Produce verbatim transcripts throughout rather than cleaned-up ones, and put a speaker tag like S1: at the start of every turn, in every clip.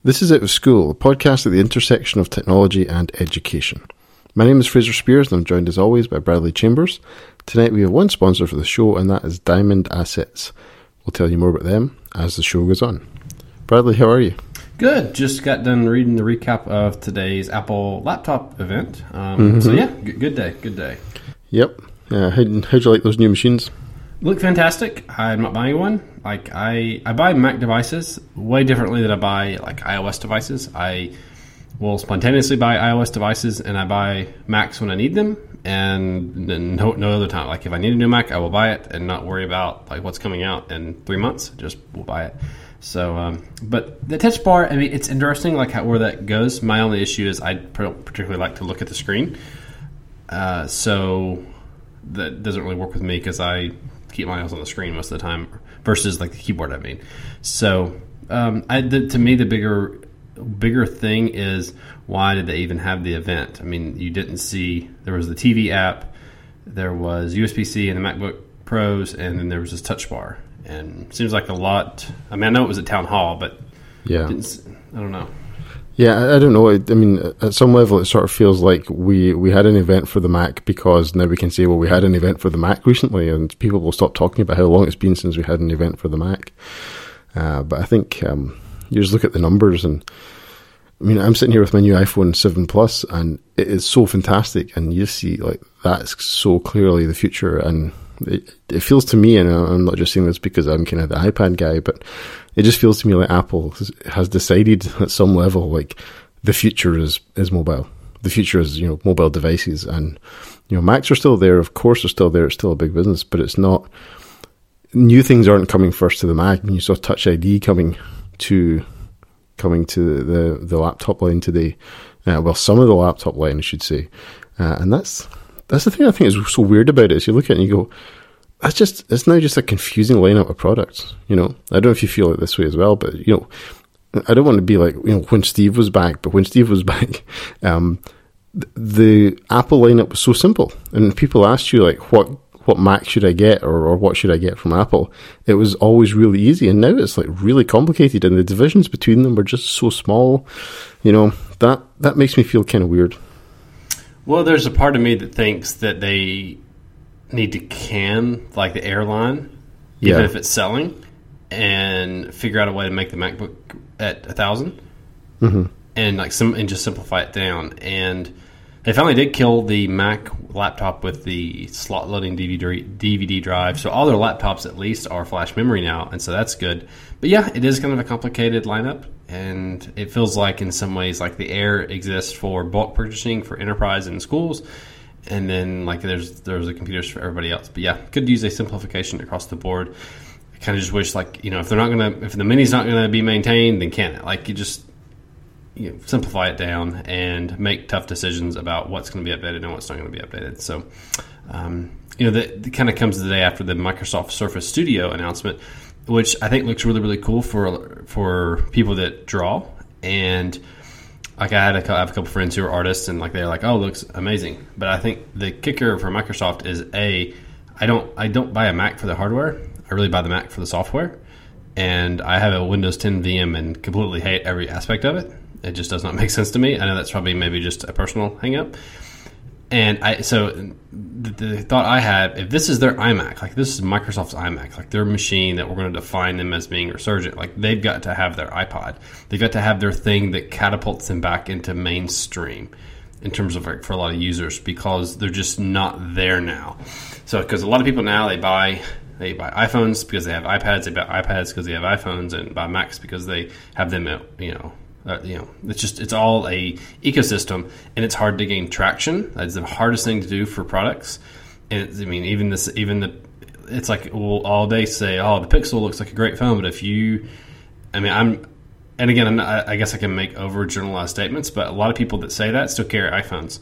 S1: This is Out of School, a podcast at the intersection of technology and education. My name is Fraser Spears and I'm joined as always by Bradley Chambers. Tonight we have one sponsor for the show and that is Diamond Assets. We'll tell you more about them as the show goes on. Bradley, how are you?
S2: Good. Just got done reading the recap of today's Apple laptop event. Um, mm-hmm. So yeah, good, good day, good day.
S1: Yep. Uh, how, how'd you like those new machines?
S2: Look fantastic. I'm not buying one. Like I, I buy Mac devices way differently than I buy like iOS devices. I will spontaneously buy iOS devices, and I buy Macs when I need them, and no, no other time. Like if I need a new Mac, I will buy it and not worry about like what's coming out in three months. Just will buy it. So, um, but the touch bar, I mean, it's interesting like how, where that goes. My only issue is I particularly like to look at the screen, uh, so that doesn't really work with me because I keep my eyes on the screen most of the time versus like the keyboard. I mean, so um, I, the, to me, the bigger bigger thing is why did they even have the event? I mean, you didn't see there was the T V app, there was U S B C and the MacBook Pros, and then there was this touch bar. And it seems like a lot. I mean, I know it was a town hall, but
S1: yeah,
S2: didn't, I don't know.
S1: Yeah, I, I don't know. I, I mean, at some level, it sort of feels like we, we had an event for the Mac because now we can say, well, we had an event for the Mac recently, and people will stop talking about how long it's been since we had an event for the Mac. Uh, but I think um, you just look at the numbers, and I mean, I'm sitting here with my new iPhone seven Plus, and it is so fantastic, and you see, like, that's so clearly the future, and it, it feels to me, and I'm not just saying this because I'm kind of the iPad guy, but it just feels to me like Apple has decided at some level, like, the future is, is mobile. The future is, you know, mobile devices. And, you know, Macs are still there. Of course, they're still there. It's still a big business, but it's not, new things aren't coming first to the Mac. I mean, you saw Touch I D coming to, coming to the, the laptop line today. Uh, well, some of the laptop line, I should say. Uh, and that's, that's the thing I think is so weird about it, is you look at it and you go, that's just, it's now just a confusing lineup of products, you know. I don't know if you feel it this way as well, but, you know, I don't want to be like, you know, when Steve was back, but when Steve was back, um, the, the Apple lineup was so simple. And people asked you, like, what, what Mac should I get, or, or what should I get from Apple? It was always really easy. And now it's, like, really complicated, and the divisions between them are just so small. You know, that, that makes me feel kind of weird.
S2: Well, there's a part of me that thinks that they need to can like the airline, even
S1: yeah.
S2: if it's selling, and figure out a way to make the MacBook at a thousand, mm-hmm. and like some and just simplify it down. And they finally did kill the Mac laptop with the slot loading D V D D V D drive. So all their laptops at least are flash memory now, and so that's good. But yeah, it is kind of a complicated lineup, and it feels like in some ways like the Air exists for bulk purchasing for enterprise and schools. And then, like, there's there's the computers for everybody else. But yeah, could use a simplification across the board. I kind of just wish, like, you know, if they're not gonna, if the mini's not gonna be maintained, then can it? Like, you just you know, simplify it down and make tough decisions about what's going to be updated and what's not going to be updated. So, um, you know, that, that kind of comes the day after the Microsoft Surface Studio announcement, which I think looks really really cool for for people that draw. And like I had a, I have a couple friends who are artists, and like they're like, "Oh, it looks amazing." But I think the kicker for Microsoft is a, I don't I don't buy a Mac for the hardware. I really buy the Mac for the software. And I have a Windows ten V M and completely hate every aspect of it. It just does not make sense to me. I know that's probably maybe just a personal hang up. And I so the, the thought I had, if this is their iMac, like this is Microsoft's iMac, like their machine that we're going to define them as being resurgent, like they've got to have their iPod. They've got to have their thing that catapults them back into mainstream in terms of like for a lot of users, because they're just not there now. So because a lot of people now, they buy they buy iPhones because they have iPads, they buy iPads because they have iPhones, and buy Macs because they have them at, you know, Uh, you know, it's just it's all a ecosystem, and it's hard to gain traction. That's the hardest thing to do for products. And it's, I mean, even this, even the, it's like we'll all day say, "Oh, the Pixel looks like a great phone," but if you, I mean, I'm, and again, I'm not, I guess I can make overgeneralized statements, but a lot of people that say that still carry iPhones.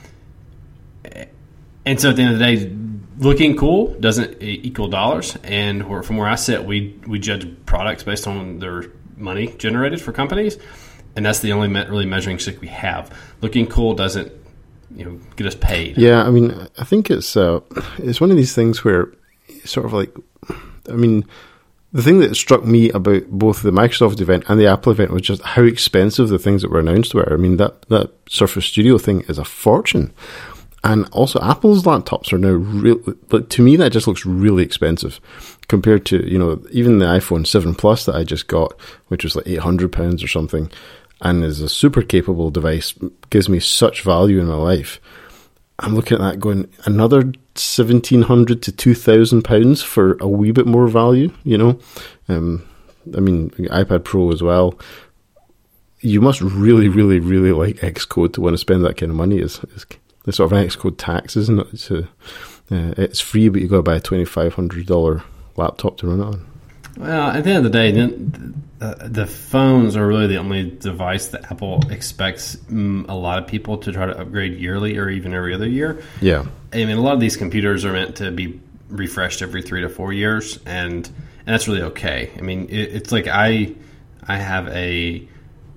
S2: And so at the end of the day, looking cool doesn't equal dollars. And where, from where I sit, we we judge products based on their money generated for companies. And that's the only me- really measuring stick we have. Looking cool doesn't, you know, get us paid.
S1: Yeah, I mean, I think it's uh, it's one of these things where it's sort of like, I mean, the thing that struck me about both the Microsoft event and the Apple event was just how expensive the things that were announced were. I mean, that, that Surface Studio thing is a fortune. And also, Apple's laptops are now really, but to me, that just looks really expensive compared to, you know, even the iPhone seven Plus that I just got, which was like eight hundred pounds or something, and is a super capable device, gives me such value in my life. I'm looking at that going, another seventeen hundred to two thousand pounds for a wee bit more value, you know? Um, I mean, iPad Pro as well. You must really, really, really like Xcode to want to spend that kind of money. Is It's sort of an Xcode tax, isn't it? It's, a, uh, it's free, but you've got to buy a twenty-five hundred dollars laptop to run it on.
S2: Well, at the end of the day, the, the phones are really the only device that Apple expects mm, a lot of people to try to upgrade yearly or even every other year.
S1: Yeah.
S2: I mean, a lot of these computers are meant to be refreshed every three to four years, and and that's really okay. I mean, it, it's like I I have a,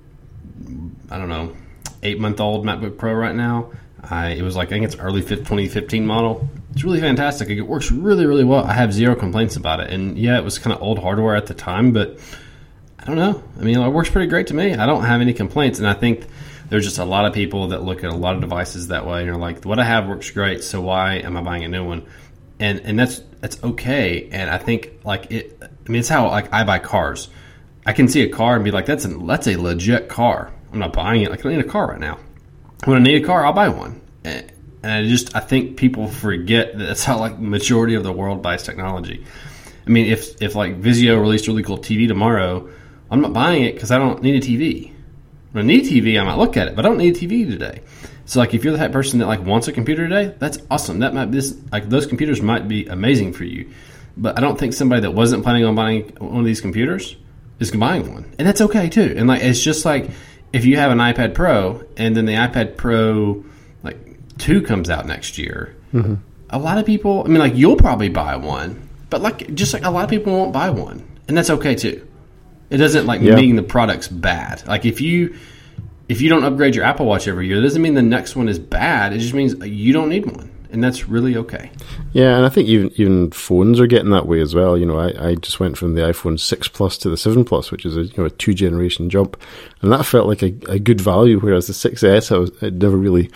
S2: I don't know, eight-month-old MacBook Pro right now. I, it was like, I think it's early twenty fifteen model. It's really fantastic. It works really, really well. I have zero complaints about it. And yeah, it was kind of old hardware at the time, but I don't know. I mean, it works pretty great to me. I don't have any complaints. And I think there's just a lot of people that look at a lot of devices that way and are like, what I have works great, so why am I buying a new one? And and that's that's okay. And I think like it, I mean, it's how like I buy cars. I can see a car and be like, that's a, that's a legit car. I'm not buying it. Like, I don't need a car right now. When I need a car, I'll buy one. And I just, I think people forget that that's how like majority of the world buys technology. I mean, if, if like Vizio released a really cool T V tomorrow, I'm not buying it because I don't need a T V. When I need a T V, I might look at it, but I don't need a T V today. So like if you're the type of person that like wants a computer today, that's awesome. That might be this, like those computers might be amazing for you. But I don't think somebody that wasn't planning on buying one of these computers is buying one. And that's okay too. And like it's just like if you have an iPad Pro and then the iPad Pro like two comes out next year, mm-hmm. a lot of people, I mean, like you'll probably buy one, but like just like a lot of people won't buy one, and that's okay too. It doesn't like yeah. mean the product's bad. Like if you if you don't upgrade your Apple Watch every year, it doesn't mean the next one is bad. It just means you don't need one, and that's really okay.
S1: Yeah, and I think even even phones are getting that way as well. You know, I, I just went from the iPhone six Plus to the seven Plus, which is a, you know, a two generation jump, and that felt like a, a good value. Whereas the six S, I was it never really,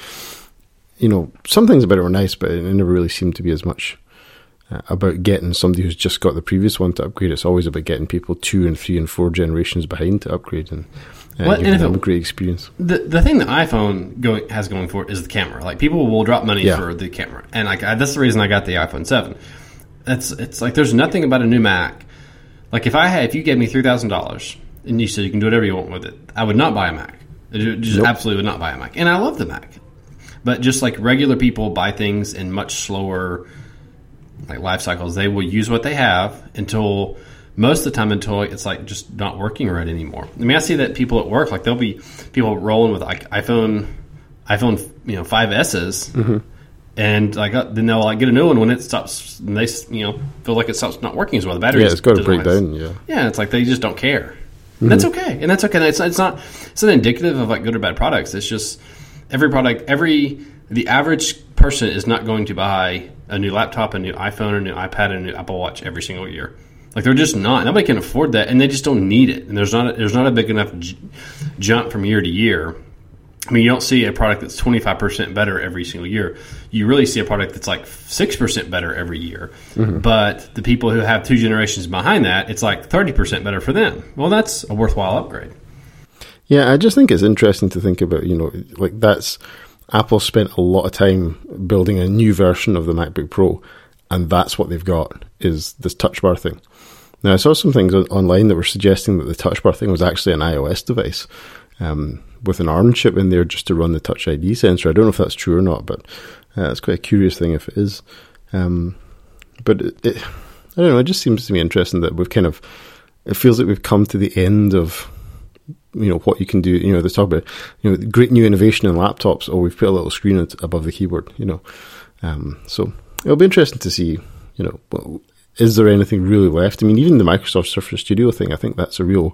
S1: you know, some things about it were nice, but it never really seemed to be as much uh, about getting somebody who's just got the previous one to upgrade. It's always about getting people two and three and four generations behind to upgrade and. Uh, well, and them a great experience.
S2: The the thing that iPhone going has going for it is the camera. Like people will drop money yeah. for the camera, and like I, that's the reason I got the iPhone seven. It's it's like there's nothing about a new Mac. Like if I had if you gave me three thousand dollars and you said you can do whatever you want with it, I would not buy a Mac. I just nope. absolutely would not buy a Mac. And I love the Mac, but just like regular people buy things in much slower like life cycles. They will use what they have until. Most of the time until it's like just not working right anymore. I mean, I see that people at work, like there'll be people rolling with like iPhone, iPhone, you know, five S's, mm-hmm. and like uh, then they'll like get a new one when it stops. And they, you know, feel like it stops not working as well. The battery,
S1: yeah, it's got to break down. Yeah,
S2: yeah, it's like they just don't care. Mm-hmm. That's okay, and that's okay. It's it's not it's not indicative of like good or bad products. It's just every product, every the average person is not going to buy a new laptop, a new iPhone, a new iPad, a new Apple Watch every single year. Like they're just not. Nobody can afford that, and they just don't need it. And there's not a, there's not a big enough j- jump from year to year. I mean, you don't see a product that's twenty-five percent better every single year. You really see a product that's like six percent better every year. Mm-hmm. But the people who have two generations behind that, it's like thirty percent better for them. Well, that's a worthwhile upgrade.
S1: Yeah, I just think it's interesting to think about, you know, like that's Apple spent a lot of time building a new version of the MacBook Pro, and that's what they've got is this touch bar thing. Now, I saw some things online that were suggesting that the touch bar thing was actually an iOS device um, with an ARM chip in there just to run the Touch I D sensor. I don't know if that's true or not, but uh, it's quite a curious thing if it is. Um, but it, it, I don't know, it just seems to me interesting that we've kind of, it feels like we've come to the end of, you know, what you can do. You know, they talk about, you know, great new innovation in laptops, or we've put a little screen above the keyboard, you know. Um, so it'll be interesting to see, you know, well, is there anything really left? I mean, even the Microsoft Surface Studio thing, I think that's a real,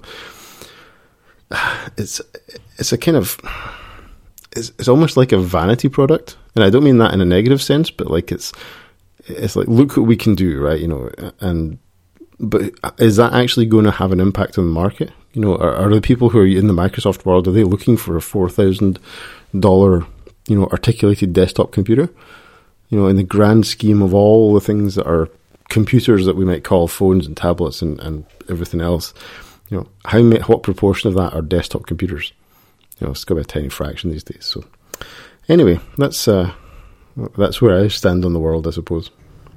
S1: it's it's a kind of, it's, it's almost like a vanity product. And I don't mean that in a negative sense, but like it's, it's like, look what we can do, right? You know, and but is that actually going to have an impact on the market? You know, are, are the people who are in the Microsoft world, are they looking for a four thousand dollars, you know, articulated desktop computer? You know, in the grand scheme of all the things that are computers that we might call phones and tablets and, and everything else, you know, how many, what proportion of that are desktop computers? You know, it's got to be a tiny fraction these days. So anyway, that's uh, that's where I stand on the world, I suppose.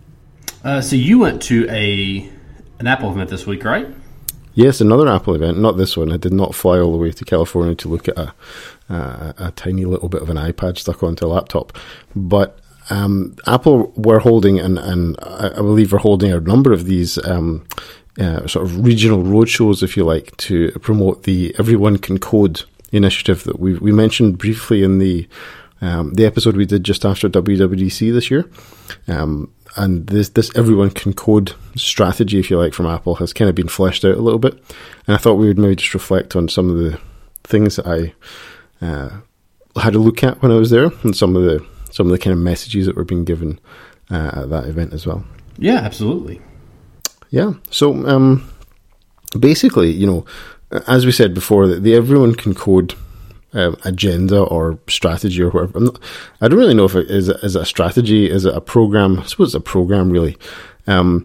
S2: Uh, so you went to a an Apple event this week, right?
S1: Yes, another Apple event, not this one. I did not fly all the way to California to look at a, a, a tiny little bit of an iPad stuck onto a laptop. But um, Apple were holding, and, and I believe we're holding a number of these um, uh, sort of regional roadshows, if you like, to promote the Everyone Can Code initiative that we we mentioned briefly in the um, the episode we did just after W W D C this year. Um, and this this Everyone Can Code strategy, if you like, from Apple has kind of been fleshed out a little bit. And I thought we would maybe just reflect on some of the things that I uh, had a look at when I was there, and some of the some of the kind of messages that were being given uh, at that event as well.
S2: Yeah, absolutely. Yeah.
S1: So um, basically, you know, as we said before, the, the Everyone Can Code um, agenda or strategy or whatever. I'm not, I don't really know if it is, is it a strategy, is it a program? I suppose it's a program, really. Um,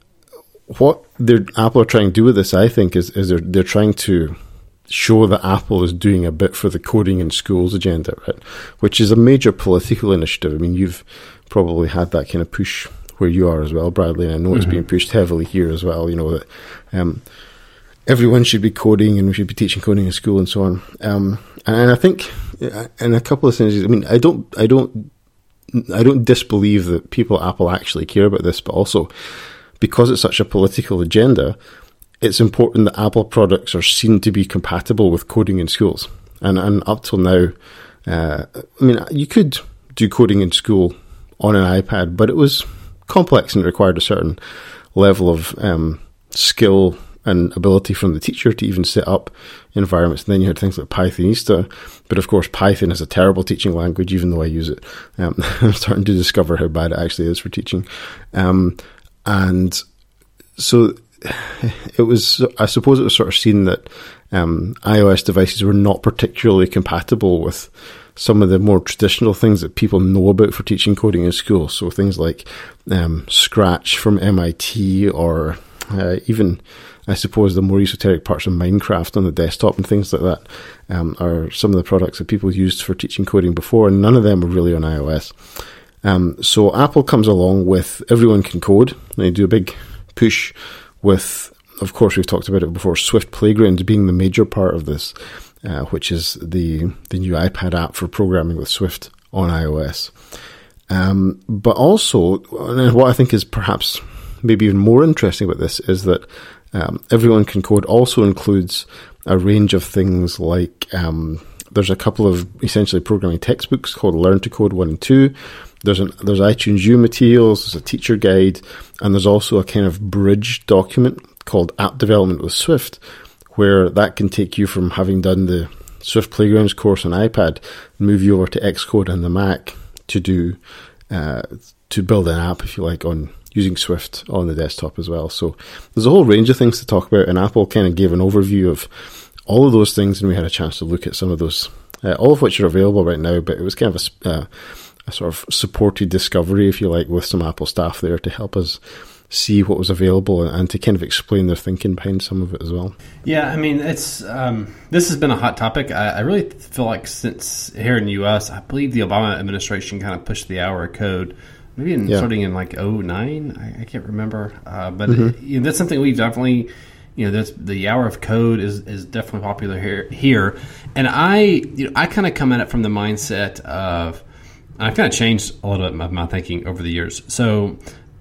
S1: what Apple are trying to do with this, I think, is, is they're, they're trying to show that Apple is doing a bit for the coding in schools agenda, right? Which is a major political initiative. I mean, you've probably had that kind of push where you are as well, Bradley, and I know mm-hmm. it's being pushed heavily here as well, you know, that um, everyone should be coding and we should be teaching coding in school and so on. Um, and, and I think in a couple of things, I mean, I don't, I don't, I don't disbelieve that people at Apple actually care about this, but also because it's such a political agenda, it's important that Apple products are seen to be compatible with coding in schools. And, and up till now, uh, I mean, you could do coding in school on an iPad, but it was complex and it required a certain level of um, skill and ability from the teacher to even set up environments. And then you had things like Pythonista, but of course Python is a terrible teaching language, even though I use it. Um, I'm starting to discover how bad it actually is for teaching. Um, and so it was, I suppose it was sort of seen that um, iOS devices were not particularly compatible with some of the more traditional things that people know about for teaching coding in school. So things like um, Scratch from M I T, or uh, even, I suppose, the more esoteric parts of Minecraft on the desktop and things like that um, are some of the products that people used for teaching coding before, and none of them were really on iOS. Um, so Apple comes along with Everyone Can Code, and they do a big push with, of course, we've talked about it before, Swift Playground being the major part of this, uh, which is the the new iPad app for programming with Swift on iOS. Um, but also, and what I think is perhaps maybe even more interesting about this is that um, Everyone Can Code also includes a range of things like um, there's a couple of essentially programming textbooks called Learn to Code one and two. There's an, there's iTunes U materials, there's a teacher guide, and there's also a kind of bridge document called App Development with Swift, where that can take you from having done the Swift Playgrounds course on iPad, move you over to Xcode on the Mac to do uh, to build an app, if you like, on using Swift on the desktop as well. So there's a whole range of things to talk about, and Apple kind of gave an overview of all of those things, and we had a chance to look at some of those, uh, all of which are available right now, but it was kind of a uh, a sort of supported discovery, if you like, with some Apple staff there to help us see what was available and to kind of explain their thinking behind some of it as well.
S2: Yeah, I mean, it's um, this has been a hot topic. I, I really feel like since here in the U S, I believe the Obama administration kind of pushed the hour of code, maybe in, yeah. starting in like oh nine, I, I can't remember. Uh, but mm-hmm. it, you know, that's something we've definitely, you know, that's, the hour of code is, is definitely popular here. here. And I, you know, I kind of come at it from the mindset of, I've kind of changed a little bit of my thinking over the years. So,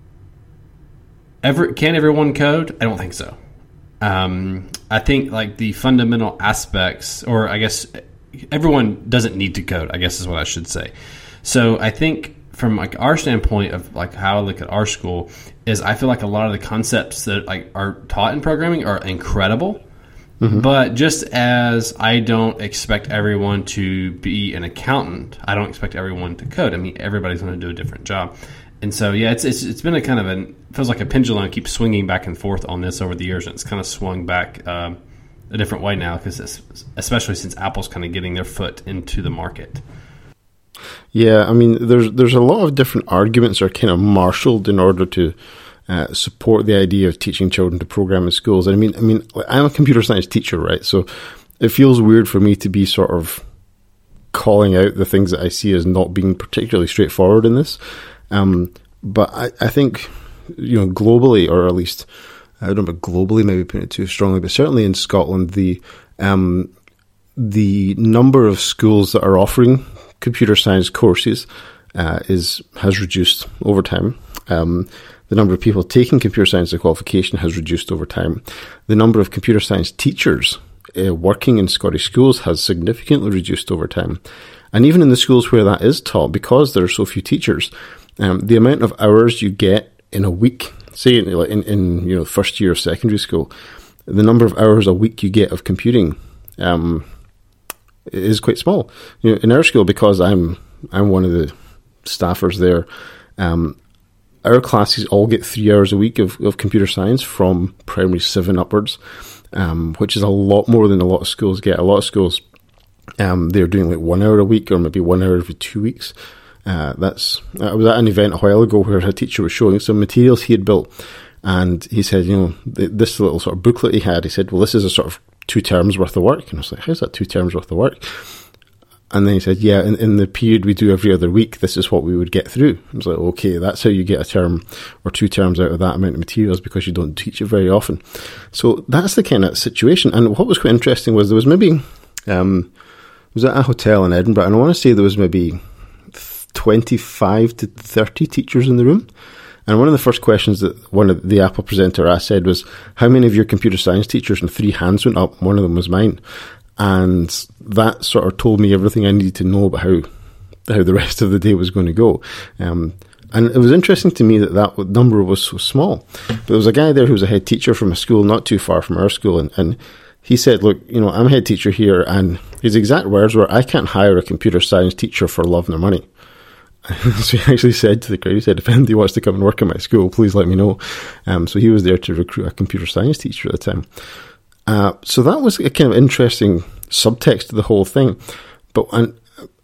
S2: ever, can everyone code? I don't think so. Um, I think like the fundamental aspects, or I guess everyone doesn't need to code, I guess is what I should say. So I think from like our standpoint of like how I look at our school is I feel like a lot of the concepts that like are taught in programming are incredible. Mm-hmm. But just as I don't expect everyone to be an accountant, I don't expect everyone to code. I mean, everybody's going to do a different job. And so, yeah, it's, it's it's been a kind of an feels like a pendulum keeps swinging back and forth on this over the years, and it's kind of swung back um, a different way now, because especially since Apple's kind of getting their foot into the market.
S1: Yeah, I mean, there's there's a lot of different arguments are kind of marshaled in order to uh, support the idea of teaching children to program in schools. And I mean, I mean, I'm a computer science teacher, right? So it feels weird for me to be sort of calling out the things that I see as not being particularly straightforward in this. Um, but I, I think, you know, globally, or at least, I don't know about globally, maybe putting it too strongly, but certainly in Scotland, the um, the number of schools that are offering computer science courses uh, is has reduced over time. Um, the number of people taking computer science as a qualification has reduced over time. The number of computer science teachers uh, working in Scottish schools has significantly reduced over time. And even in the schools where that is taught, because there are so few teachers, um, the amount of hours you get in a week, say in, in, in you know first year of secondary school, the number of hours a week you get of computing um, is quite small. You know, in our school, because I'm I'm one of the staffers there, um, our classes all get three hours a week of, of computer science from primary seven upwards, um, which is a lot more than a lot of schools get. A lot of schools, um, they're doing like one hour a week or maybe one hour every two weeks. Uh, that's I was at an event a while ago where a teacher was showing some materials he had built, and he said, you know, this little sort of booklet he had, he said, well, this is a sort of two terms worth of work. And I was like, how's that two terms worth of work? And then he said, yeah, in, in the period we do every other week, this is what we would get through. I was like, okay, that's how you get a term or two terms out of that amount of materials, because you don't teach it very often. So that's the kind of situation. And what was quite interesting was there was maybe, um, I was at a hotel in Edinburgh, and I want to say there was maybe twenty-five to thirty teachers in the room. And one of the first questions that one of the Apple presenter asked said was, how many of your computer science teachers? And three hands went up. One of them was mine. And that sort of told me everything I needed to know about how how the rest of the day was going to go. Um, and it was interesting to me that that number was so small. But there was a guy there who was a head teacher from a school not too far from our school. And, and he said, look, you know, I'm a head teacher here. And his exact words were, I can't hire a computer science teacher for love nor money. So he actually said to the crowd, he said, if anybody wants to come and work in my school, please let me know. Um, so he was there to recruit a computer science teacher at the time. Uh, so that was a kind of interesting subtext to the whole thing. But and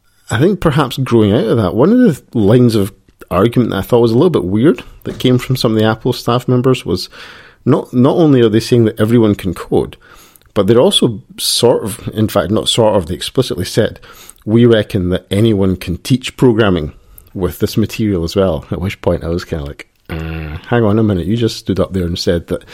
S1: I think perhaps growing out of that, one of the lines of argument that I thought was a little bit weird that came from some of the Apple staff members was not, not only are they saying that everyone can code, but they're also sort of, in fact, not sort of, they explicitly said, we reckon that anyone can teach programming with this material as well. At which point I was kind of like, uh, hang on a minute, you just stood up there and said that,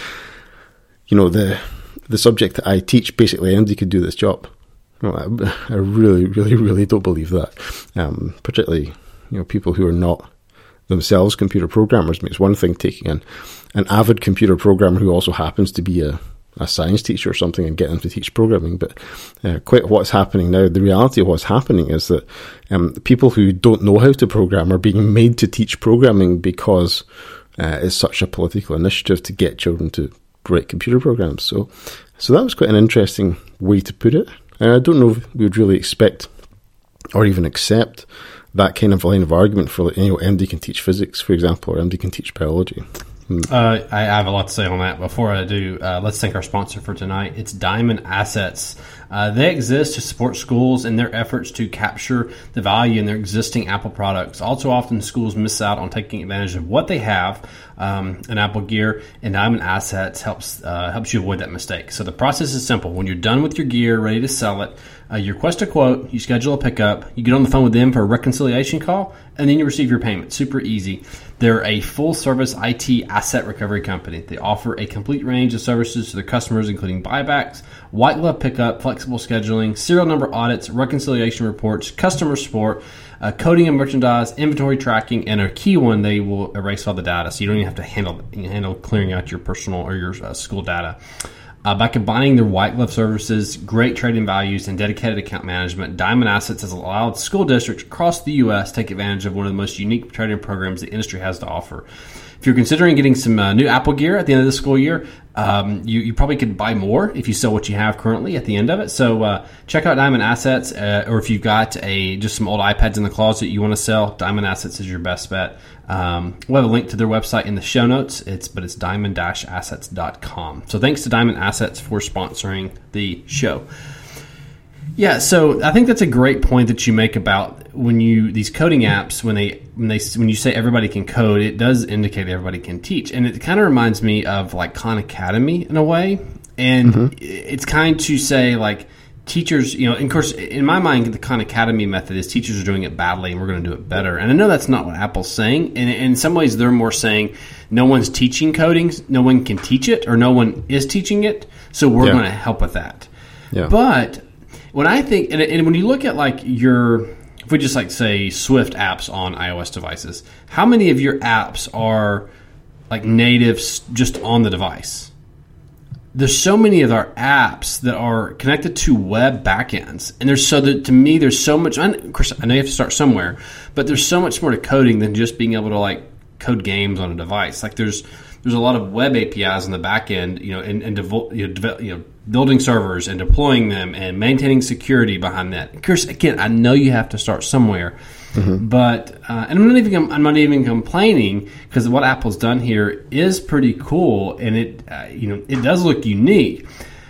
S1: you know, the the subject that I teach, basically anybody could do this job. Well, I, I really, really, really don't believe that. Um, particularly, you know, people who are not themselves computer programmers. I mean, it's one thing taking an, an avid computer programmer who also happens to be a a science teacher or something and get them to teach programming. But uh, quite what's happening now, the reality of what's happening is that um, people who don't know how to program are being made to teach programming because uh, it's such a political initiative to get children to write computer programs. So so that was quite an interesting way to put it. And I don't know if we would really expect or even accept that kind of line of argument for, like, you know, M D can teach physics, for example, or M D can teach biology.
S2: Uh, I have a lot to say on that. Before I do, uh, let's thank our sponsor for tonight. It's Diamond Assets. Uh, they exist to support schools in their efforts to capture the value in their existing Apple products. All too often, schools miss out on taking advantage of what they have um, in Apple gear, and Diamond Assets helps uh, helps you avoid that mistake. So the process is simple. When you're done with your gear, ready to sell it, uh, you request a quote, you schedule a pickup, you get on the phone with them for a reconciliation call, and then you receive your payment. Super easy. They're a full-service I T asset recovery company. They offer a complete range of services to their customers, including buybacks, white glove pickup, flexible scheduling, serial number audits, reconciliation reports, customer support, uh, coding and merchandise, inventory tracking, and a key one, they will erase all the data, so you don't even have to handle handle clearing out your personal or your uh, school data. Uh, by combining their white glove services, great trading values, and dedicated account management, Diamond Assets has allowed school districts across the U S take advantage of one of the most unique trading programs the industry has to offer. if you're considering getting some uh, new Apple gear at the end of the school year, um, you, you probably could buy more if you sell what you have currently at the end of it. So uh, check out Diamond Assets, uh, or if you've got a just some old iPads in the closet you want to sell, Diamond Assets is your best bet. Um, we'll have a link to their website in the show notes. It's but it's diamond dash assets dot com. So thanks to Diamond Assets for sponsoring the show. Yeah, so I think that's a great point that you make about when you these coding apps when they when they when you say everybody can code, it does indicate everybody can teach, and it kind of reminds me of like Khan Academy in a way, and mm-hmm. it's kind to say like teachers, you know, and of course in my mind the Khan Academy method is teachers are doing it badly and we're going to do it better, and I know that's not what Apple's saying, and in some ways they're more saying no one's teaching coding, no one can teach it, or no one is teaching it, so we're yeah. going to help with that. Yeah. But when I think, and, and when you look at like your, if we just like say Swift apps on iOS devices, how many of your apps are like natives just on the device? There's so many of our apps that are connected to web backends, and there's so that to me there's so much. Of course, I know you have to start somewhere, but there's so much more to coding than just being able to like code games on a device. Like there's there's a lot of web A P Is on the back end, you know, and, and devo- you know, develop, you know, building servers and deploying them and maintaining security behind that. Of course, again, I know you have to start somewhere, mm-hmm. but uh, and I'm not even I'm not even complaining because what Apple's done here is pretty cool, and it uh, you know it does look unique.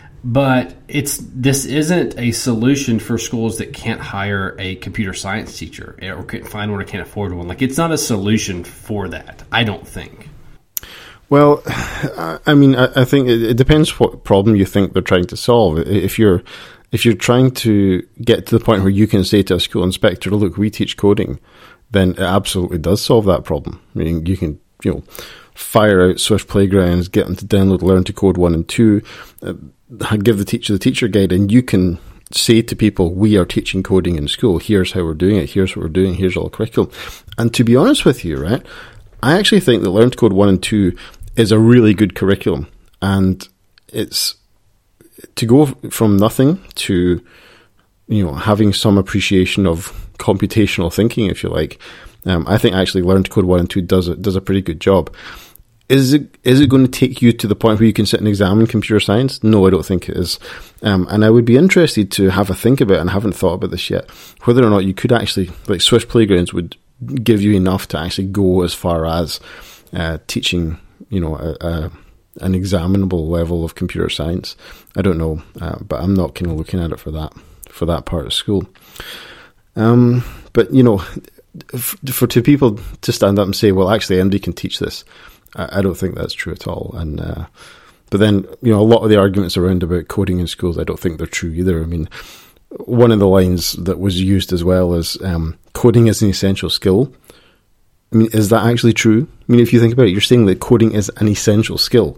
S2: But it's this isn't a solution for schools that can't hire a computer science teacher or can't find one or can't afford one. Like it's not a solution for that, I don't think.
S1: Well, I mean, I think it depends what problem you think they're trying to solve. If you're if you're trying to get to the point where you can say to a school inspector, "Look, we teach coding," then it absolutely does solve that problem. I mean, you can you know fire out Swift Playgrounds, get them to download Learn to Code one and two, uh, give the teacher the teacher guide, and you can say to people, "We are teaching coding in school. Here's how we're doing it. Here's what we're doing. Here's all the curriculum." And to be honest with you, right, I actually think that Learn to Code one and two is a really good curriculum, and it's to go from nothing to, you know, having some appreciation of computational thinking, if you like. Um, I think actually Learn to Code one and two does a, does a pretty good job. Is it is it going to take you to the point where you can sit and examine computer science? No, I don't think it is. Um, and I would be interested to have a think about, and I haven't thought about this yet, whether or not you could actually, like Swift Playgrounds would give you enough to actually go as far as uh, teaching, you know, a, a, an examinable level of computer science. I don't know, uh, but I'm not kind of looking at it for that, for that part of school. Um, but, you know, f- for two people to stand up and say, well, actually, anybody can teach this, I, I don't think that's true at all. And uh, but then, you know, a lot of the arguments around about coding in schools, I don't think they're true either. I mean, one of the lines that was used as well is um, coding is an essential skill. I mean, is that actually true? I mean, if you think about it, you're saying that coding is an essential skill.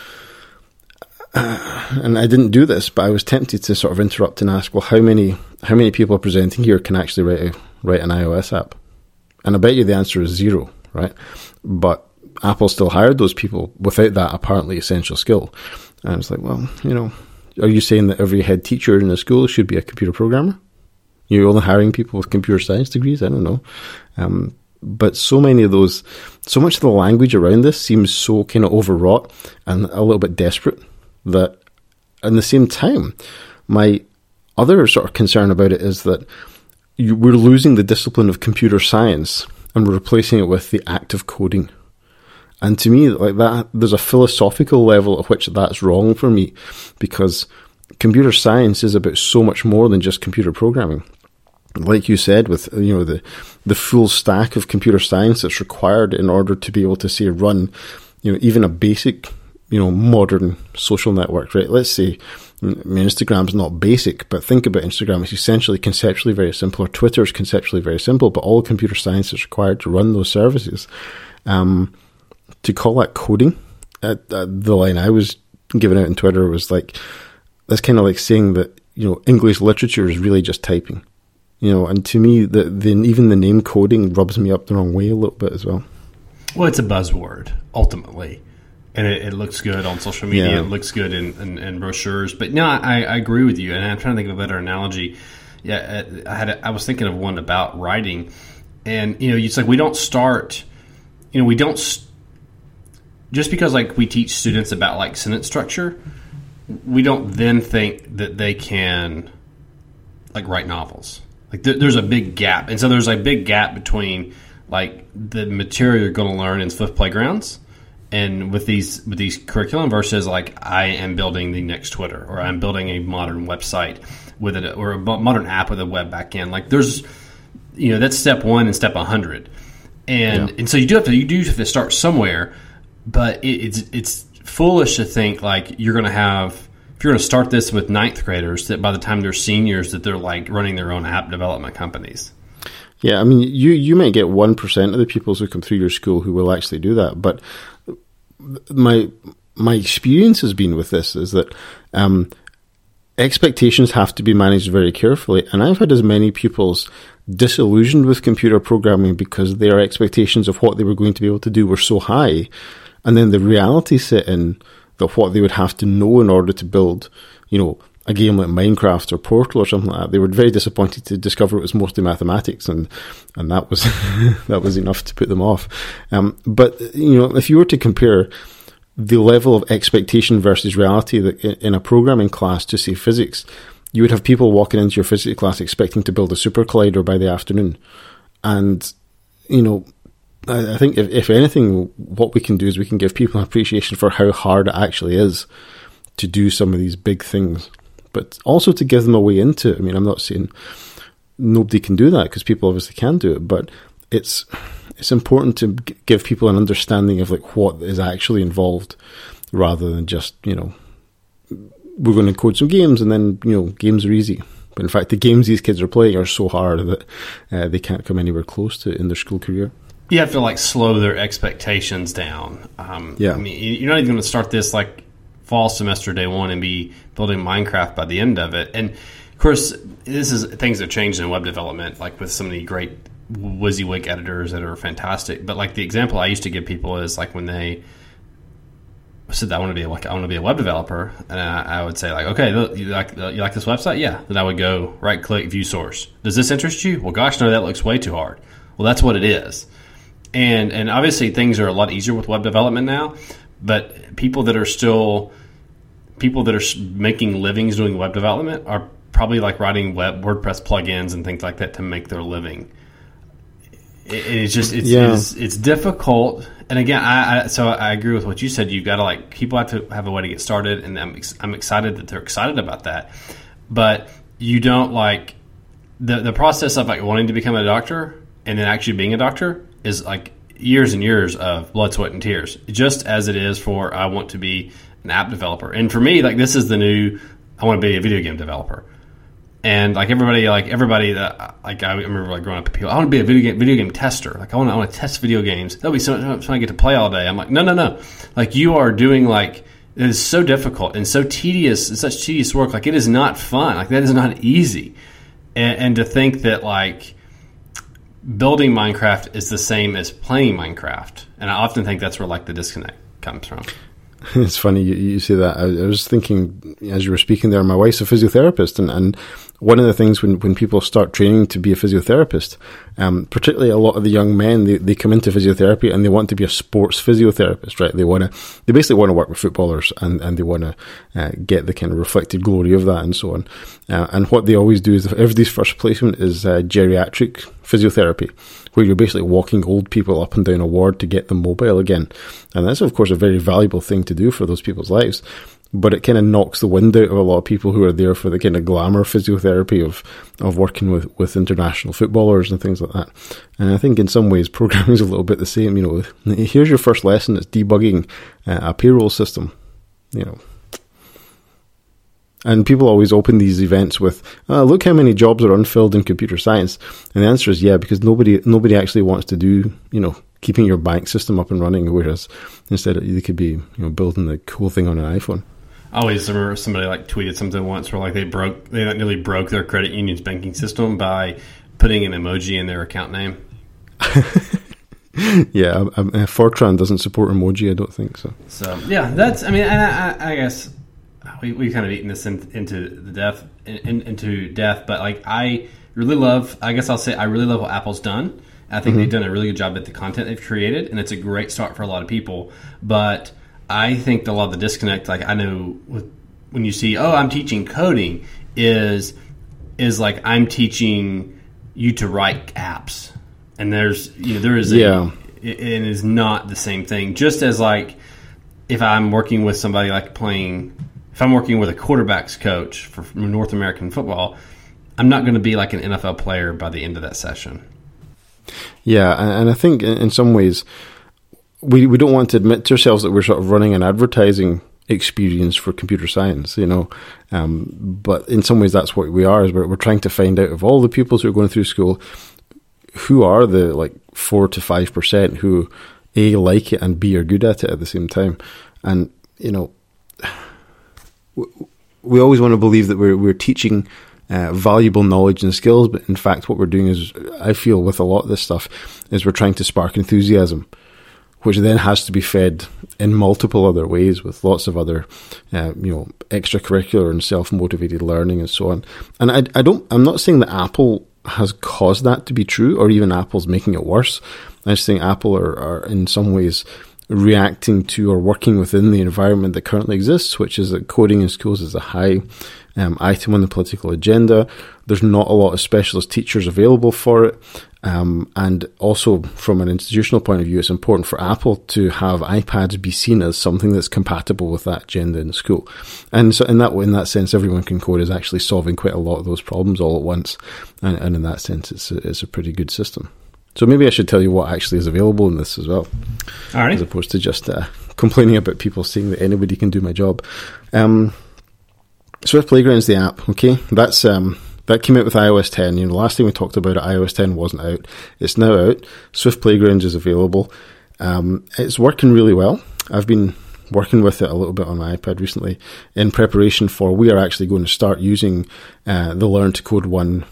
S1: Uh, and I didn't do this, but I was tempted to sort of interrupt and ask, well, how many how many people presenting here can actually write a, write an iOS app? And I bet you the answer is zero, right? But Apple still hired those people without that apparently essential skill. And I was like, well, you know, are you saying that every head teacher in the school should be a computer programmer? You're only hiring people with computer science degrees? I don't know. Um, but so many of those, so much of the language around this seems so kind of overwrought and a little bit desperate that at the same time, my other sort of concern about it is that you, we're losing the discipline of computer science and we're replacing it with the act of coding. And to me, like that, there's a philosophical level at which that's wrong for me, because computer science is about so much more than just computer programming. Like you said, with you know the the full stack of computer science that's required in order to be able to say run, you know, even a basic, you know, modern social network, right? Let's say, I mean, Instagram's not basic, but think about Instagram. It's essentially conceptually very simple, or Twitter is conceptually very simple, but all computer science is required to run those services. Um, to call that coding, uh, uh, the line I was giving out on Twitter was like, that's kind of like saying that, you know, English literature is really just typing. You know, and to me, the, the even the name coding rubs me up the wrong way a little bit as well.
S2: Well, it's a buzzword, ultimately. And it, it looks good on social media.
S1: Yeah.
S2: It looks good in, in, in brochures. But no, I, I agree with you. And I'm trying to think of a better analogy. Yeah, I had a, I was thinking of one about writing. And, you know, it's like we don't start, you know, we don't, just because like we teach students about like sentence structure, we don't then think that they can like write novels. Like th- there's a big gap, and so there's a big gap between like the material you're going to learn in Swift Playgrounds and with these with these curriculum versus like I am building the next Twitter, or I'm building a modern website with it, or a modern app with a web backend. Like there's, you know, that's step one and step one hundred, and yeah. and so you do have to you do have to start somewhere, but it, it's it's foolish to think like you're going to have, if you're going to start this with ninth graders, that by the time they're seniors that they're like running their own app development companies.
S1: Yeah, I mean, you, you might get one percent of the pupils who come through your school who will actually do that. But my my experience has been with this is that um, expectations have to be managed very carefully. And I've had as many pupils disillusioned with computer programming because their expectations of what they were going to be able to do were so high. And then the reality set in that what they would have to know in order to build, you know, a game like Minecraft or Portal or something like that, they were very disappointed to discover it was mostly mathematics, and and that was that was enough to put them off. Um, but you know, if you were to compare the level of expectation versus reality that in a programming class to say physics, you would have people walking into your physics class expecting to build a super collider by the afternoon, and you know. I think if, if anything, what we can do is we can give people an appreciation for how hard it actually is to do some of these big things, but also to give them a way into it. I mean, I'm not saying nobody can do that, because people obviously can do it, but it's it's important to g- give people an understanding of like what is actually involved, rather than just, you know, we're going to code some games and then, you know, games are easy. But in fact, the games these kids are playing are so hard that uh, they can't come anywhere close to it in their school career.
S2: You have to like slow their expectations down. Um,
S1: yeah.
S2: I mean, you're not even going to start this like fall semester day one and be building Minecraft by the end of it. And of course, this is things have changed in web development, like with some of the great WYSIWYG editors that are fantastic. But like the example I used to give people is like when they said, "I want to be a, like I want to be a web developer," and I, I would say like, "Okay, look, you like you like this website? Yeah." Then I would go right click, view source. Does this interest you? Well, gosh, no, that looks way too hard. Well, that's what it is. And and obviously things are a lot easier with web development now, but people that are still people that are making livings doing web development are probably like writing web WordPress plugins and things like that to make their living. It, it's just it's,
S1: yeah.
S2: it's it's difficult. And again, I, I so I agree with what you said. You've got to like people have to have a way to get started, and I'm ex- I'm excited that they're excited about that. But you don't like the the process of like wanting to become a doctor and then actually being a doctor is like years and years of blood, sweat, and tears, just as it is for I want to be an app developer. And for me, like this is the new, I want to be a video game developer. And like everybody, like everybody that like I remember like growing up, people, I want to be a video game video game tester. Like I want to, I want to test video games. That'll be so much fun. I get to play all day. I'm like, no, no, no. Like you are doing like it is so difficult and so tedious and such tedious work. Like it is not fun. Like that is not easy. And, and to think that like building Minecraft is the same as playing Minecraft, and I often think that's where like the disconnect comes from.
S1: It's funny you, you say that. I, I was thinking as you were speaking there, my wife's a physiotherapist, and, and one of the things when, when people start training to be a physiotherapist, um, particularly a lot of the young men, they, they come into physiotherapy and they want to be a sports physiotherapist, right? They want to, they basically want to work with footballers, and, and they want to uh, get the kind of reflected glory of that and so on. Uh, and what they always do is everybody's first placement is uh, geriatric physiotherapy, where you're basically walking old people up and down a ward to get them mobile again. And that's, of course, a very valuable thing to do for those people's lives. But it kind of knocks the wind out of a lot of people who are there for the kind of glamour physiotherapy of, of working with, with international footballers and things like that. And I think in some ways programming is a little bit the same. You know, here's your first lesson, it's debugging uh, a payroll system, you know. And people always open these events with, oh, look how many jobs are unfilled in computer science. And the answer is yeah, because nobody nobody actually wants to do, you know, keeping your bank system up and running, whereas instead they could be, you know, building the cool thing on an iPhone.
S2: I always remember somebody like tweeted something once where like they broke, they nearly broke their credit union's banking system by putting an emoji in their account name.
S1: Yeah, um, uh, Fortran doesn't support emoji, I don't think so.
S2: So yeah, that's, I mean, and I, I guess we we kind of eaten this in, into the death, in, into death, but like I really love, I guess I'll say I really love what Apple's done. I think mm-hmm. they've done a really good job at the content they've created, and it's a great start for a lot of people. But I think a lot of the disconnect, like I know with, when you see, oh, I'm teaching coding, is is like I'm teaching you to write apps, and there's you know there is a,
S1: yeah.
S2: it, it is not the same thing. Just as like if I'm working with somebody like playing, if I'm working with a quarterbacks coach for North American football, I'm not going to be like an N F L player by the end of that session.
S1: Yeah, and I think in some ways we we don't want to admit to ourselves that we're sort of running an advertising experience for computer science, you know. Um, but in some ways that's what we are, is we're, we're trying to find out of all the pupils who are going through school, who are the like four to five percent who A, like it, and B, are good at it at the same time. And, you know, we always want to believe that we're we're teaching uh, valuable knowledge and skills, but in fact what we're doing is, I feel with a lot of this stuff, is we're trying to spark enthusiasm, which then has to be fed in multiple other ways with lots of other, uh, you know, extracurricular and self-motivated learning and so on. And I, I don't, I'm not saying that Apple has caused that to be true, or even Apple's making it worse. I just think Apple are, are in some ways reacting to or working within the environment that currently exists, which is that coding in schools is a high um, item on the political agenda. There's not a lot of specialist teachers available for it. Um, and also from an institutional point of view, it's important for Apple to have iPads be seen as something that's compatible with that agenda in school. And so in that in that sense, Everyone Can Code is actually solving quite a lot of those problems all at once. And, and in that sense, it's a, it's a pretty good system. So maybe I should tell you what actually is available in this as well.
S2: All right.
S1: As opposed to just uh, complaining about people saying that anybody can do my job. Um, Swift Playground is the app, okay? That's... Um, That came out with i O S ten. You know, the last time we talked about it, i O S ten wasn't out. It's now out. Swift Playground is available. Um, it's working really well. I've been working with it a little bit on my iPad recently in preparation for, we are actually going to start using uh, the Learn to Code one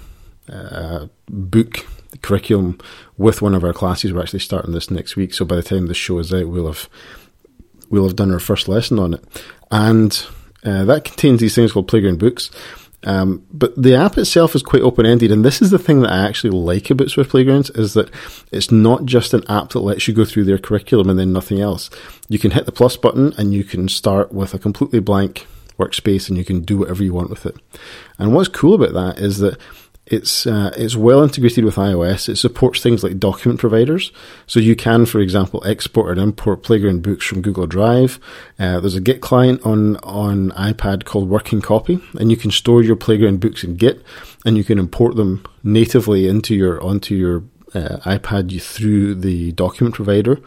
S1: uh, book curriculum with one of our classes. We're actually starting this next week. So by the time this show is out, we'll have, we'll have done our first lesson on it. And uh, that contains these things called Playground Books. Um, but the app itself is quite open-ended, and this is the thing that I actually like about Swift Playgrounds, is that it's not just an app that lets you go through their curriculum and then nothing else. You can hit the plus button and you can start with a completely blank workspace and you can do whatever you want with it. And what's cool about that is that It's uh, it's well integrated with iOS. It supports things like document providers. So you can, for example, export and import Playground Books from Google Drive. Uh, there's a Git client on, on iPad called Working Copy, and you can store your Playground Books in Git, and you can import them natively into your onto your uh, iPad through the document provider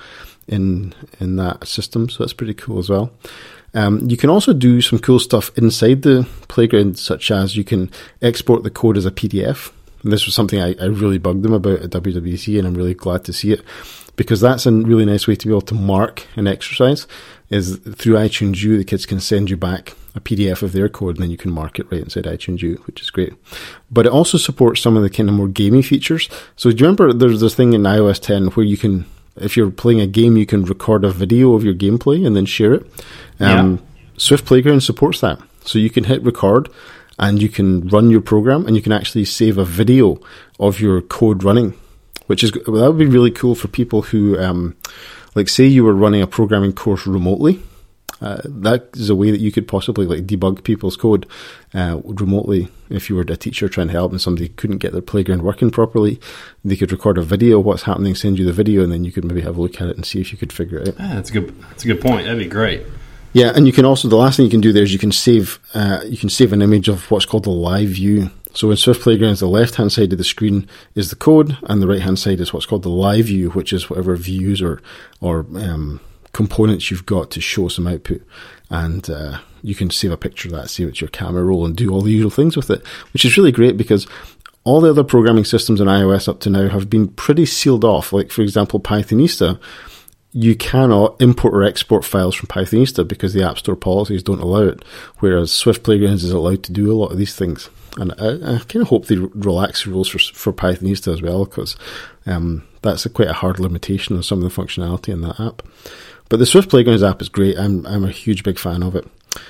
S1: in in that system. So that's pretty cool as well. Um, you can also do some cool stuff inside the Playground, such as you can export the code as a P D F. And this was something I, I really bugged them about at W W D C, and I'm really glad to see it, because that's a really nice way to be able to mark an exercise, is through iTunes U, the kids can send you back a P D F of their code, and then you can mark it right inside iTunes U, which is great. But it also supports some of the kind of more gamey features. So do you remember there's this thing in i O S ten where you can, if you're playing a game, you can record a video of your gameplay and then share it. Um, yeah. Swift Playground supports that. So you can hit record and you can run your program, and you can actually save a video of your code running, which is, well, that would be really cool for people who, um, like say you were running a programming course remotely. Uh, that is a way that you could possibly like debug people's code uh, remotely. If you were a teacher trying to help and somebody couldn't get their Playground working properly, they could record a video of what's happening, send you the video, and then you could maybe have a look at it and see if you could figure it out.
S2: Ah, that's a good. That's a good point. That'd be great.
S1: Yeah, and you can also, the last thing you can do there is you can save uh, you can save an image of what's called the live view. So in Swift Playgrounds, the left-hand side of the screen is the code, and the right-hand side is what's called the live view, which is whatever views or or um, components you've got to show some output. And uh, you can save a picture of that, save it to your camera roll, and do all the usual things with it, which is really great, because all the other programming systems in iOS up to now have been pretty sealed off. Like, for example, Pythonista, you cannot import or export files from Pythonista because the App Store policies don't allow it, whereas Swift Playgrounds is allowed to do a lot of these things. And I, I kind of hope they relax the rules for, for Pythonista as well, because um, that's a quite a hard limitation on some of the functionality in that app. But the Swift Playgrounds app is great. I'm I'm a huge big fan of it.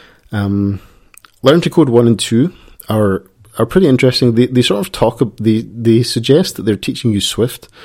S1: Um, Learn to Code one and two are are pretty interesting. They they sort of talk, they they suggest that they're teaching you Swift,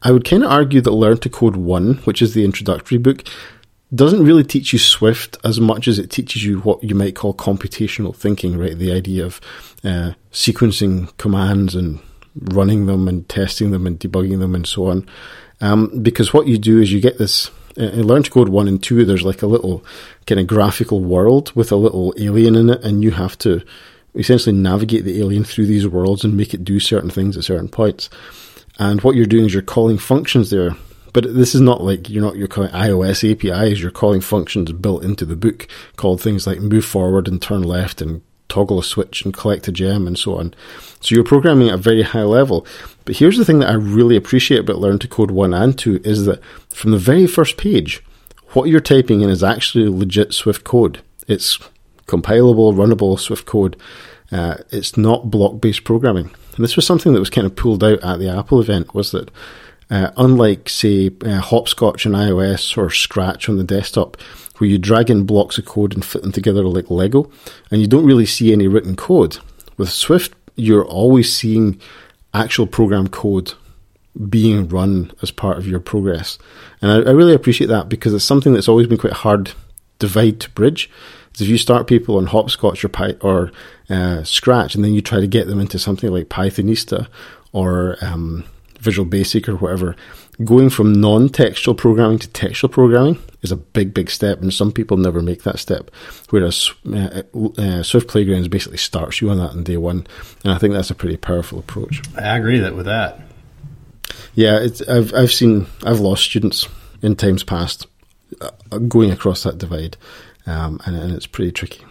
S1: I would kind of argue that Learn to Code one, which is the introductory book, doesn't really teach you Swift as much as it teaches you what you might call computational thinking, right? The idea of uh, sequencing commands and running them and testing them and debugging them and so on. Um, because what you do is you get this, uh, in Learn to Code one and two, there's like a little kind of graphical world with a little alien in it, and you have to essentially navigate the alien through these worlds and make it do certain things at certain points. And what you're doing is you're calling functions there. But this is not like, you're not, you're calling iOS A P Is, you're calling functions built into the book, called things like move forward and turn left and toggle a switch and collect a gem and so on. So you're programming at a very high level. But here's the thing that I really appreciate about Learn to Code one and two is that from the very first page, what you're typing in is actually legit Swift code. It's compilable, runnable Swift code. Uh, it's not block-based programming. And this was something that was kind of pulled out at the Apple event, was that Uh, unlike, say, uh, Hopscotch on iOS or Scratch on the desktop, where you drag in blocks of code and fit them together like Lego, and you don't really see any written code, with Swift, you're always seeing actual program code being run as part of your progress. And I, I really appreciate that, because it's something that's always been quite hard divide to bridge. If you start people on Hopscotch or, Py- or uh, Scratch, and then you try to get them into something like Pythonista or um, Visual Basic or whatever, going from non-textual programming to textual programming is a big, big step, and some people never make that step, whereas uh, uh, Swift Playgrounds basically starts you on that on day one, and I think that's a pretty powerful approach.
S2: I agree that with that.
S1: Yeah, it's, I've I've seen, I've lost students in times past uh, going across that divide, um, and, and it's pretty tricky.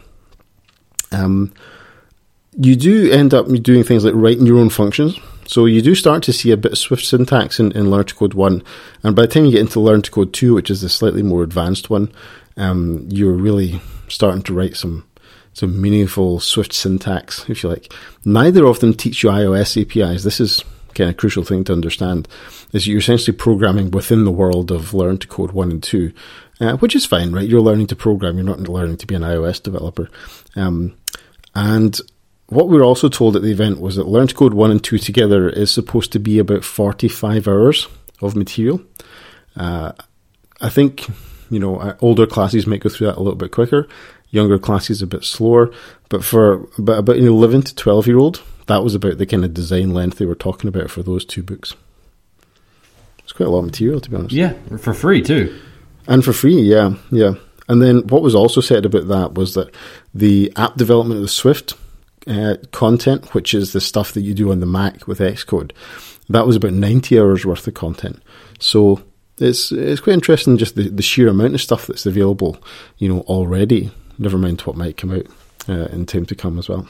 S1: Um, you do end up doing things like writing your own functions. So you do start to see a bit of Swift syntax in, in Learn to Code one. And by the time you get into Learn to Code two, which is the slightly more advanced one, um, you're really starting to write some some meaningful Swift syntax, if you like. Neither of them teach you iOS A P Is. This is kind of a crucial thing to understand, is you're essentially programming within the world of Learn to Code one and two, uh, which is fine, right? You're learning to program. You're not learning to be an iOS developer. Um, and what we were also told at the event was that Learn to Code one and two together is supposed to be about forty-five hours of material. Uh, I think, you know, older classes might go through that a little bit quicker, younger classes a bit slower, but for about, about an eleven to twelve year old, that was about the kind of design length they were talking about for those two books. It's quite a lot of material, to be honest.
S2: Yeah, for free too.
S1: And for free, yeah, yeah. And then what was also said about that was that the app development of Swift Uh, content, which is the stuff that you do on the Mac with Xcode, that was about ninety hours worth of content. So it's it's quite interesting, just the, the sheer amount of stuff that's available, you know, already. Never mind what might come out uh, in time to come as well.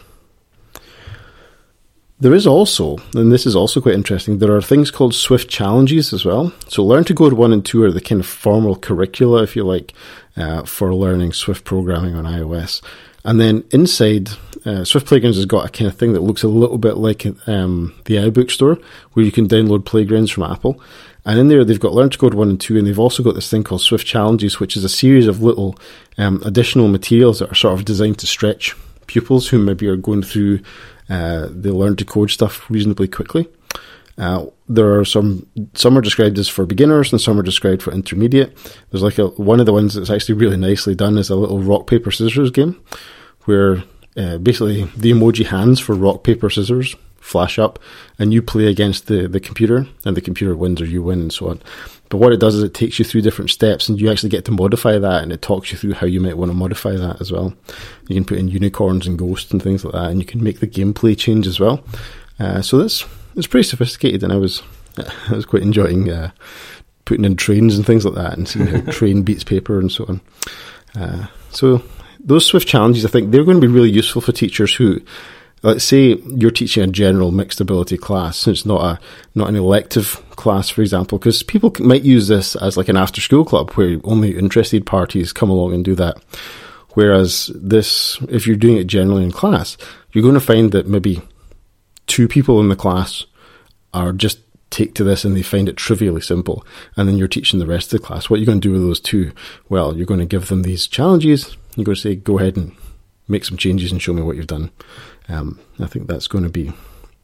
S1: There is also, and this is also quite interesting, there are things called Swift Challenges as well. So Learn to Code one and two are the kind of formal curricula, if you like, uh, for learning Swift programming on iOS. And then inside, uh, Swift Playgrounds has got a kind of thing that looks a little bit like um, the iBook store, where you can download Playgrounds from Apple. And in there, they've got Learn to Code one and two, and they've also got this thing called Swift Challenges, which is a series of little um, additional materials that are sort of designed to stretch pupils who maybe are going through uh, the Learn to Code stuff reasonably quickly. Uh, there are some, some are described as for beginners and some are described for intermediate. There's like a, one of the ones that's actually really nicely done is a little rock, paper, scissors game where uh, basically the emoji hands for rock, paper, scissors flash up and you play against the, the computer and the computer wins or you win and so on. But what it does is it takes you through different steps and you actually get to modify that and it talks you through how you might want to modify that as well. You can put in unicorns and ghosts and things like that and you can make the gameplay change as well. Uh, so that's it's pretty sophisticated, and I was I was quite enjoying uh, putting in trains and things like that, and seeing how train beats paper and so on. Uh, so those Swift challenges, I think, they're going to be really useful for teachers who, let's say, you're teaching a general mixed ability class, so it's not a not an elective class, for example, because people might use this as like an after school club where only interested parties come along and do that. Whereas this, if you're doing it generally in class, you're going to find that maybe two people in the class are just take to this and they find it trivially simple, and then you're teaching the rest of the class. What are you going to do with those two? Well, you're going to give them these challenges. You're going to say, go ahead and make some changes and show me what you've done. Um, I think that's going to be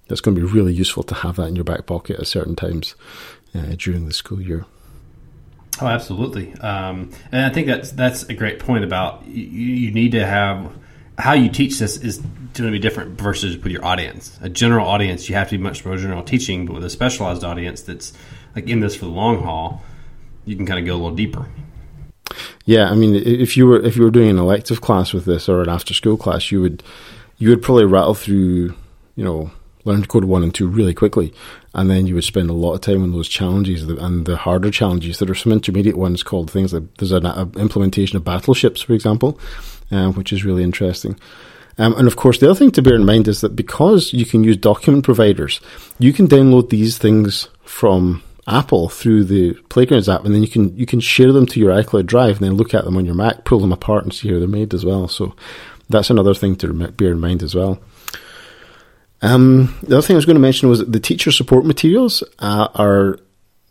S1: that's going to be really useful to have that in your back pocket at certain times uh, during the school year.
S2: Oh, absolutely. Um, and I think that's that's a great point about you, you need to have how you teach this is going to be different versus with your audience. A general audience, you have to be much more general teaching, but with a specialized audience that's like in this for the long haul, you can kind of go a little deeper.
S1: Yeah, I mean, if you were if you were doing an elective class with this or an after school class, you would you would probably rattle through, you know, Learn to Code one and two really quickly, and then you would spend a lot of time on those challenges and the harder challenges. There are some intermediate ones called things like there's an a implementation of battleships, for example, um, which is really interesting. Um, and of course, the other thing to bear in mind is that because you can use document providers, you can download these things from Apple through the Playgrounds app, and then you can you can share them to your iCloud Drive and then look at them on your Mac, pull them apart and see how they're made as well. So that's another thing to bear in mind as well. Um, the other thing I was going to mention was that the teacher support materials uh, are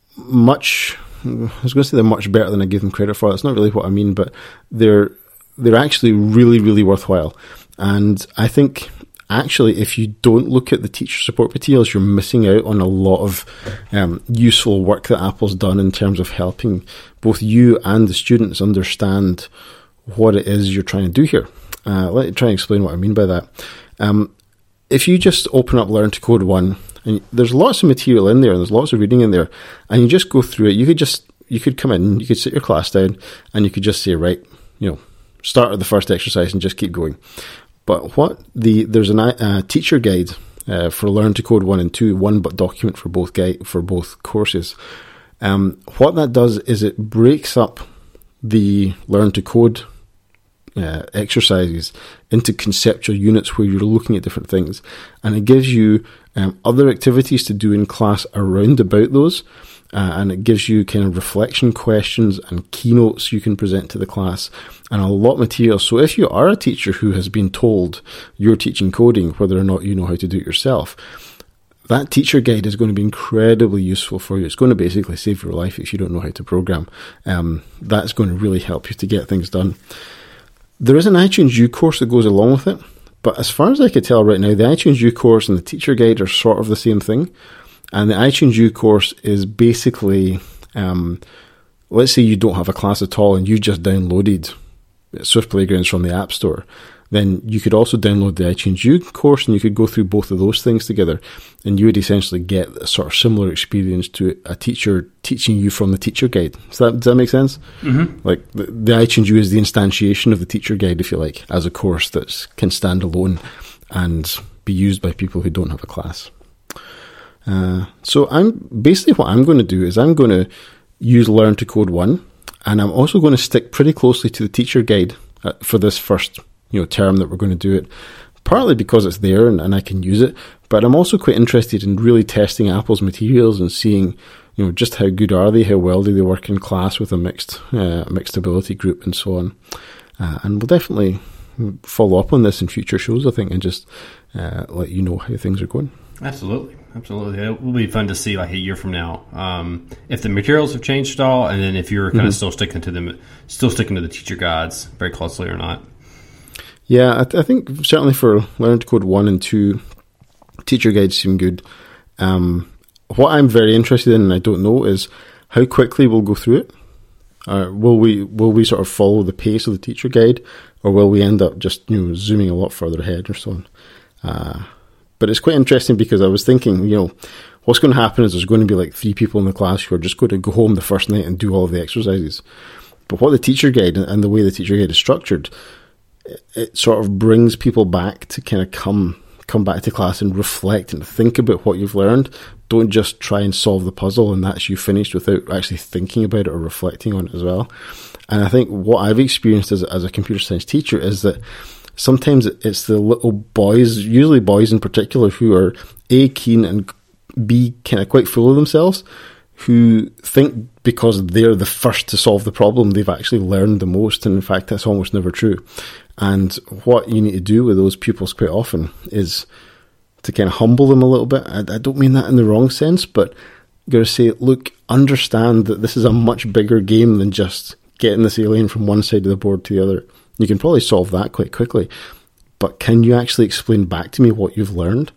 S1: much, I was going to say they're much better than I give them credit for. That's not really what I mean, but they're they're actually really, really worthwhile. And I think actually if you don't look at the teacher support materials, you're missing out on a lot of um, useful work that Apple's done in terms of helping both you and the students understand what it is you're trying to do here. Uh, let me try and explain what I mean by that. Um, If you just open up Learn to Code one, and there's lots of material in there, and there's lots of reading in there, and you just go through it, you could just, you could come in, you could sit your class down, and you could just say, right, you know, start at the first exercise and just keep going. But what the, there's a uh, teacher guide uh, for Learn to Code one and two, one but document for both guide, for both courses. Um, what that does is it breaks up the Learn to Code Uh, exercises into conceptual units where you're looking at different things, and it gives you um, other activities to do in class around about those, uh, and it gives you kind of reflection questions and keynotes you can present to the class, and a lot of material. So if you are a teacher who has been told you're teaching coding, whether or not you know how to do it yourself, that teacher guide is going to be incredibly useful for you. It's going to basically save your life if you don't know how to program. Um, that's going to really help you to get things done. There is an iTunes U course that goes along with it, but as far as I can tell right now, the iTunes U course and the teacher guide are sort of the same thing. And the iTunes U course is basically, um, let's say you don't have a class at all and you just downloaded Swift Playgrounds from the App Store. Then you could also download the iTunes U course and you could go through both of those things together, and you would essentially get a sort of similar experience to a teacher teaching you from the teacher guide. Does that, does that make sense? Mm-hmm. Like the, the iTunes U is the instantiation of the teacher guide, if you like, as a course that can stand alone and be used by people who don't have a class. Uh, so I'm basically what I'm going to do is I'm going to use Learn to Code one, and I'm also going to stick pretty closely to the teacher guide uh, for this first you know, term that we're going to do it, partly because it's there and, and I can use it, but I'm also quite interested in really testing Apple's materials and seeing, you know, just how good are they, how well do they work in class with a mixed uh, mixed ability group and so on. Uh, and we'll definitely follow up on this in future shows, I think, and just uh, let you know how things are going.
S2: Absolutely. Absolutely. It will be fun to see like a year from now um, if the materials have changed at all, and then if you're kind mm-hmm. of still sticking to them, still sticking to the teacher guides very closely or not.
S1: Yeah, I, th- I think certainly for Learn to Code one and two, teacher guides seem good. Um, what I'm very interested in, and I don't know, is how quickly we'll go through it. Uh, will we will we sort of follow the pace of the teacher guide, or will we end up just you know zooming a lot further ahead or so on? Uh, but it's quite interesting because I was thinking, you know, what's going to happen is there's going to be like three people in the class who are just going to go home the first night and do all of the exercises. But what the teacher guide and the way the teacher guide is structured, it sort of brings people back to kind of come come back to class and reflect and think about what you've learned. Don't just try and solve the puzzle and that's you finished without actually thinking about it or reflecting on it as well. And I think what I've experienced as, as a computer science teacher is that sometimes it's the little boys, usually boys in particular, who are A, keen, and B, kind of quite full of themselves, who think because they're the first to solve the problem, they've actually learned the most. And in fact, that's almost never true. And what you need to do with those pupils quite often is to kind of humble them a little bit. I, I don't mean that in the wrong sense, but you got to say, look, understand that this is a much bigger game than just getting this alien from one side of the board to the other. You can probably solve that quite quickly, but can you actually explain back to me what you've learned?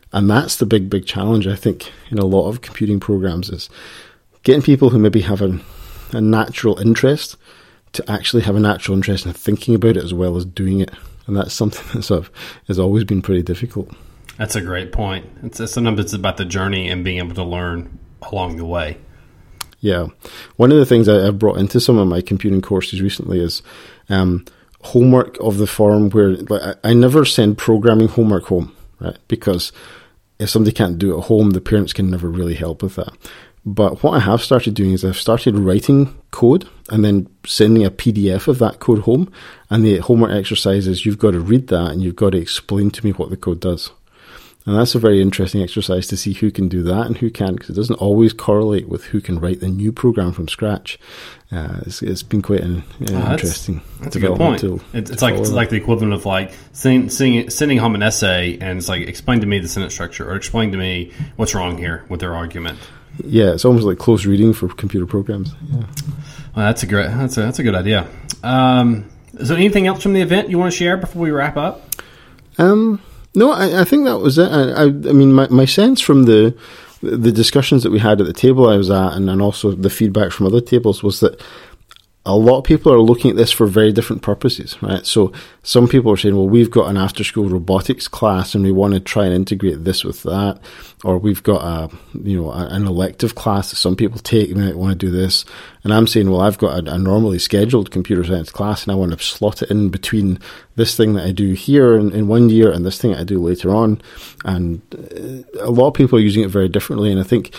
S1: And that's the big, big challenge, I think, in a lot of computing programs, is getting people who maybe have a, a natural interest to actually have a natural interest in thinking about it as well as doing it. And that's something that sort of has always been pretty difficult.
S2: That's a great point. It's, sometimes it's about the journey and being able to learn along the way.
S1: Yeah. One of the things I, I've brought into some of my computing courses recently is um, homework of the form where like, I, I never send programming homework home, right? Because if somebody can't do it at home, the parents can never really help with that. But what I have started doing is I've started writing code and then sending a P D F of that code home. And the homework exercise is you've got to read that and you've got to explain to me what the code does. And that's a very interesting exercise to see who can do that and who can't, because it doesn't always correlate with who can write the new program from scratch. Uh, it's, it's been quite an uh, oh, interesting
S2: that's a good point.
S1: Tool
S2: it's it's like it's like the equivalent of like sending, sending, sending home an essay and it's like explain to me the sentence structure or explain to me what's wrong here with their argument.
S1: Yeah, it's almost like close reading for computer programs. Yeah.
S2: Well, that's a great that's a that's a good idea. Um, is there anything else from the event you want to share before we wrap up?
S1: Um. No, I, I think that was it. I, I, I mean, my, my sense from the the discussions that we had at the table I was at, and, and also the feedback from other tables, was that a lot of people are looking at this for very different purposes, right? So some people are saying, well, we've got an after-school robotics class and we want to try and integrate this with that. Or we've got a, you know, an elective class that some people take and they want to do this. And I'm saying, well, I've got a, a normally scheduled computer science class and I want to slot it in between this thing that I do here in, in one year and this thing that I do later on. And a lot of people are using it very differently. And I think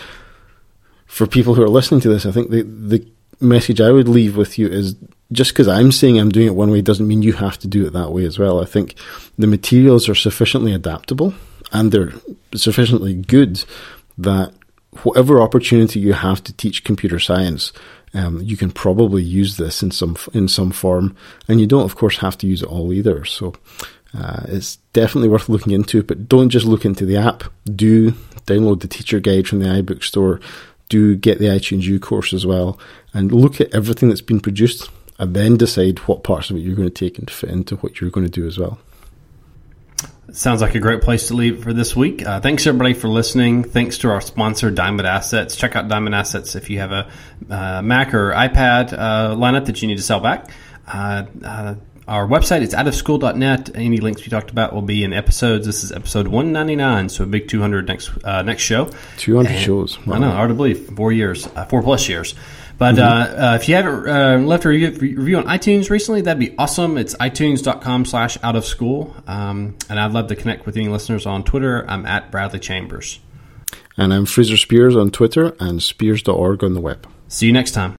S1: for people who are listening to this, I think the, the message I would leave with you is just because I'm saying I'm doing it one way doesn't mean you have to do it that way as well. I think the materials are sufficiently adaptable and they're sufficiently good that whatever opportunity you have to teach computer science, um, you can probably use this in some in some form, and you don't, of course, have to use it all either. So uh, it's definitely worth looking into, but don't just look into the app. Do download the teacher guide from the iBook store. Do get the iTunes U course as well, and look at everything that's been produced, and then decide what parts of it you're going to take and fit into what you're going to do as well.
S2: Sounds like a great place to leave it for this week. Uh, thanks, everybody, for listening. Thanks to our sponsor, Diamond Assets. Check out Diamond Assets if you have a uh, Mac or iPad uh, lineup that you need to sell back. Uh, uh, our website is out of school dot net. Any links we talked about will be in episodes. This is episode one ninety-nine, so a big two hundred next uh, next show.
S1: two hundred
S2: and,
S1: shows.
S2: Wow. I know, hard to believe. Four years, uh, four plus years. But mm-hmm. uh, uh, if you haven't uh, left a review, review on iTunes recently, that'd be awesome. It's itunes.com slash out of school. Um, and I'd love to connect with any listeners on Twitter. I'm at Bradley Chambers.
S1: And I'm Fraser Spears on Twitter and spears dot org on the web.
S2: See you next time.